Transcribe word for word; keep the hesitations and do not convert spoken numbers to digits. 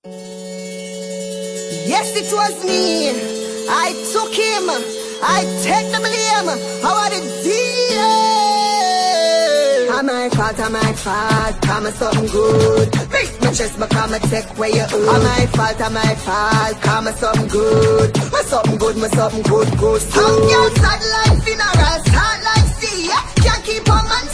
Yes, it was me. I took him. I take the blame. How are the deal? I'm my fault, I'm my fault. Come something good. Beat my chest, but come take where you own. I'm my fault, I'm my fault. Come something good. My something good, my something good, good. Some girls sad like funeral, start like sea. Can't keep on my